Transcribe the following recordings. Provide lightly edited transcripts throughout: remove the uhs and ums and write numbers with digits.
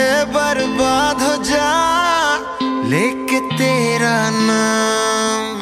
बर्बाद हो जा लेके तेरा नाम।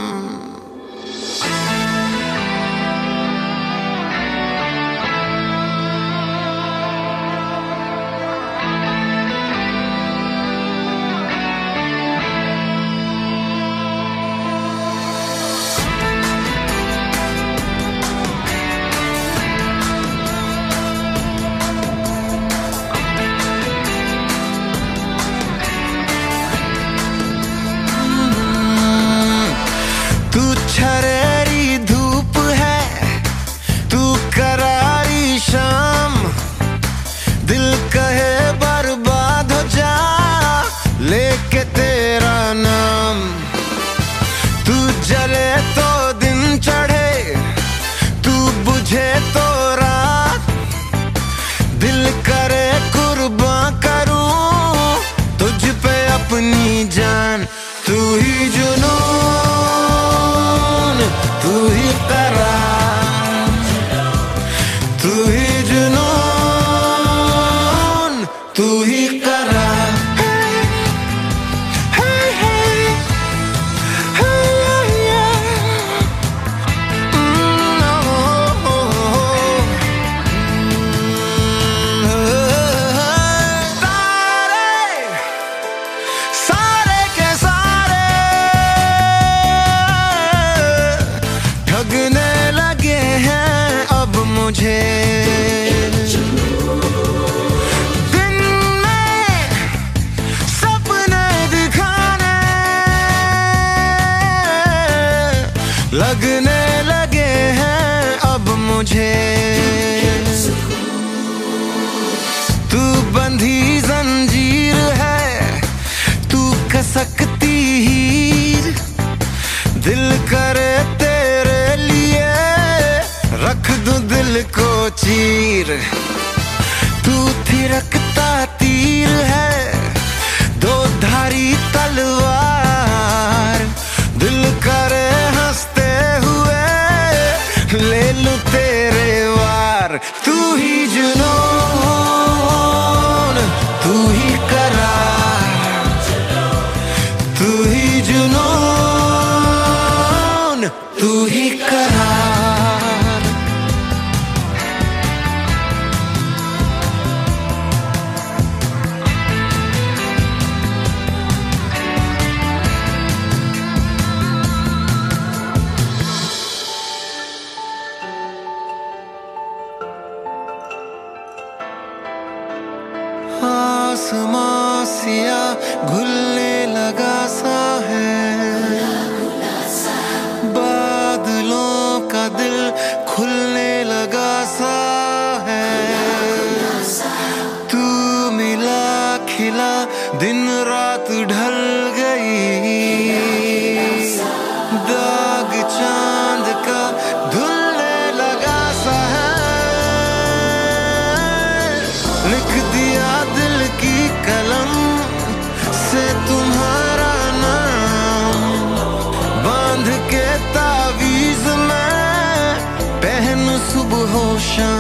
छरेरी धूप है तू करारी शाम, दिल कहे बर्बाद हो जा लेके तेरा नाम। तू जले तो दिन चढ़े, तू बुझे तो रात, दिल करे कुर्बान करूं तुझ पे अपनी जान। तू ही जुनून, तू ही करार, तू ही जुनून, तू ही करार। ठगने लगे हैं अब मुझे दिन में सपने दिखाने, लगने लगे हैं अब मुझे। तू बंधी जंजीर है, तू खसकती हीर, दिल करे तेरे लिए रख दूं दिल को चीर। तू थिरकता तीर है, दो धारी तलवार, दिल करे हंसते हुए ले लूं तेरे वार। तू ही जुनून, तू ही करार, तू ही जुनून, तू ही करार। आसमां सिया घुलने लगा सा है, बादलों का दिल खुलने लगा सा है। तू मिला खिला दिन रात ढल गई, दाग चांद का धुलने लगा सा है। लिख दिया दिल की कलम से तुम्हारा नाम, बांध के तावीज में पहन सुबह शाम।